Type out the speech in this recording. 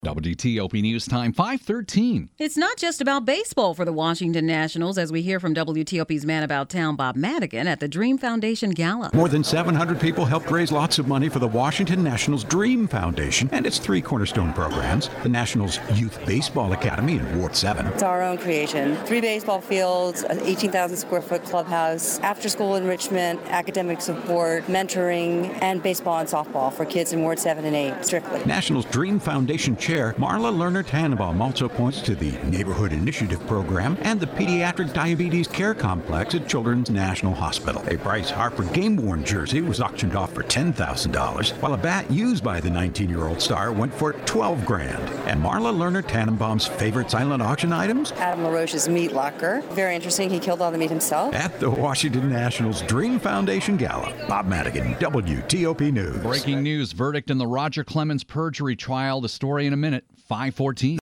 WTOP News Time, 5:13. It's not just about baseball for the Washington Nationals, as we hear from WTOP's Man About Town, Bob Madigan, at the Dream Foundation Gala. More than 700 people helped raise lots of money for the Washington Nationals Dream Foundation and its three cornerstone programs, the Nationals Youth Baseball Academy in Ward 7. It's our own creation. 3 baseball fields, an 18,000 square foot clubhouse, after-school enrichment, academic support, mentoring, and baseball and softball for kids in Ward 7 and 8, strictly. Nationals Dream Foundation Chair Marla Lerner Tannenbaum also points to the Neighborhood Initiative Program and the Pediatric Diabetes Care Complex at Children's National Hospital. A Bryce Harper game-worn jersey was auctioned off for $10,000, while a bat used by the 19-year-old star went for $12,000. And Marla Lerner Tannenbaum's favorite silent auction items? Adam LaRoche's meat locker. Very interesting. He killed all the meat himself. At the Washington Nationals Dream Foundation Gala. Bob Madigan, WTOP News. Breaking news, verdict in the Roger Clemens perjury trial. The story in a minute, 5:14.